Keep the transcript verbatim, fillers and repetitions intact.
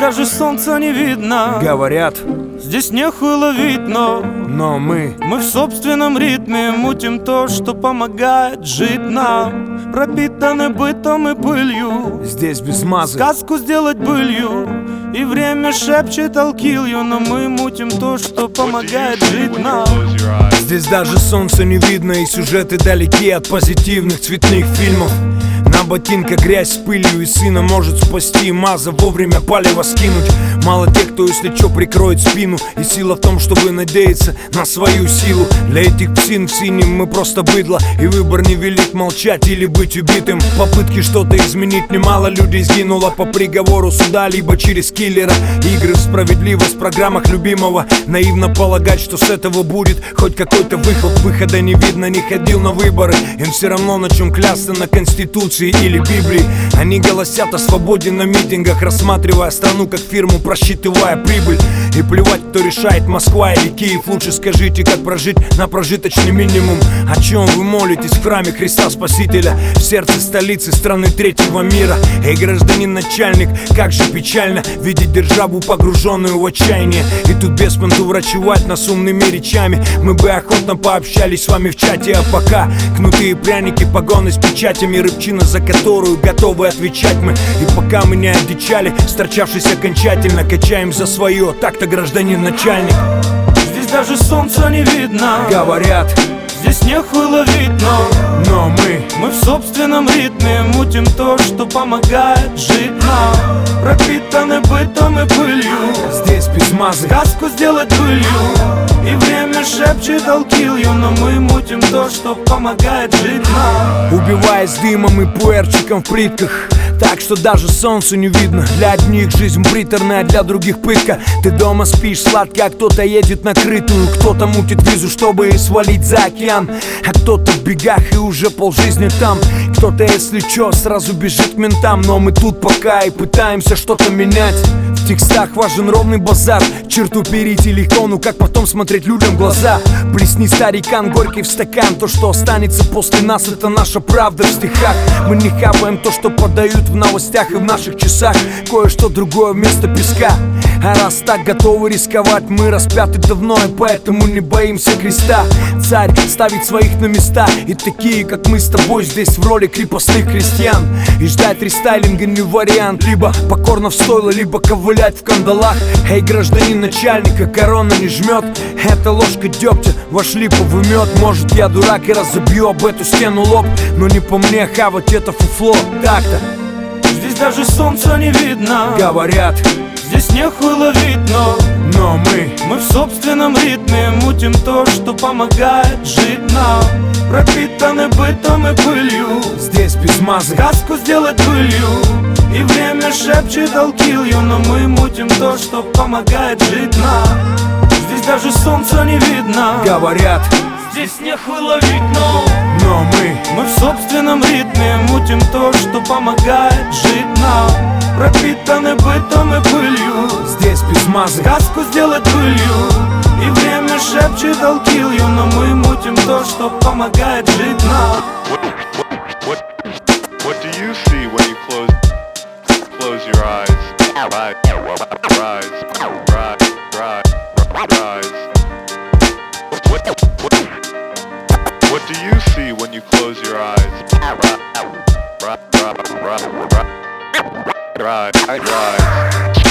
даже солнца не видно. Говорят, здесь нехуй ловить, но но мы Мы в собственном ритме мутим то, что помогает жить нам. Пропитаны бытом и пылью, здесь без мазы. сказку сделать былью. И время шепчет I'll kill you, но мы мутим то, что помогает жить нам. Здесь даже солнца не видно, и сюжеты далеки от позитивных цветных фильмов. На ботинках грязь с пылью, и сына может спасти маза, вовремя палево скинуть. Мало тех, кто если чё прикроет спину. И сила в том, чтобы надеяться на свою силу. Для этих псин в синем мы просто быдло, и выбор невелик, молчать или быть убитым. Попытки что-то изменить, немало людей сгинуло по приговору суда, либо через киллера. Игры в справедливость в программах любимого. Наивно полагать, что с этого будет хоть какой-то выход. Выхода не видно, не ходил на выборы. Им все равно на чем клясться, на Конституции или Библии. Они голосят о свободе на митингах, рассматривая страну как фирму, просчитывая прибыль. И плевать, кто решает, Москва или Киев. Лучше скажите, как прожить на прожиточный минимум. О чем вы молитесь в храме Христа Спасителя, в сердце столицы страны третьего мира? Эй, гражданин начальник, как же печально видеть державу, погруженную в отчаяние. И тут без понту врачевать нас умными речами. Мы бы охотно пообщались с вами в чате, а пока кнуты и пряники, погоны с печатями, рыбчина, за которую готовы отвечать мы. И пока мы не одичали, сторчавшись окончательно, качаем за свое, так-то гражданин начальник. Здесь даже солнца не видно. Говорят, здесь нехуй ловить, но но мы Мы в собственном ритме мутим то, что помогает жить нам. Пропитаны бытом и пылью, здесь без мазы. сказку сделать былью. И время шепчет I'll kill you, но мы мутим то, что помогает жить нам. Убиваясь дымом и пуэрчиком в плитках, так что даже солнцу не видно. Для одних жизнь приторная, а для других пытка. Ты дома спишь сладко, а кто-то едет на крытую. Кто-то мутит визу, чтобы свалить за океан, а кто-то в бегах и уже полжизни там. Кто-то, если чё, сразу бежит к ментам. Но мы тут пока и пытаемся что-то менять. В текстах важен ровный базар. Черту перейти легко, ну как потом смотреть людям в глаза? Плесни, старикан, горький в стакан. То, что останется после нас, это наша правда в стихах. Мы не хапаем то, что подают в новостях и в наших часах. Кое-что другое вместо песка. А раз так готовы рисковать, мы распяты давно, и поэтому не боимся креста. Царь ставит своих на места, и такие, как мы с тобой, здесь в роли крепостных крестьян. И ждать рестайлинга не вариант. Либо покорно в стойло, либо ковылять в кандалах. Эй, гражданин начальника, корона не жмет. Это ложка дегтя, ваш липовый мед. Может, я дурак и разобью об эту стену лоб, но не по мне хавать это фуфло. Так-то Здесь даже солнца не видно. говорят, здесь нехуй ловить, но но мы Мы в собственном ритме мутим то, что помогает жить нам. Пропитаны бытом и пылью, здесь без мазы. сказку сделать былью. И время шепчет I'll kill you, но мы мутим то, что помогает жить нам. Здесь даже солнца не видно. Говорят, здесь нехуй ловить, но но мы Мы в собственном ритме мутим то, что помогает жить нам. Пропитаны бытом и пылью, здесь без мазы. сказку сделать былью. И время шепчет I'll kill you, но мы мутим то, что помогает жить нам. What, what do you see when you close close your eyes? Rise, rise, rise, rise, rise. What, what, what do you see when you close your eyes? Rise, rise, rise, rise, rise.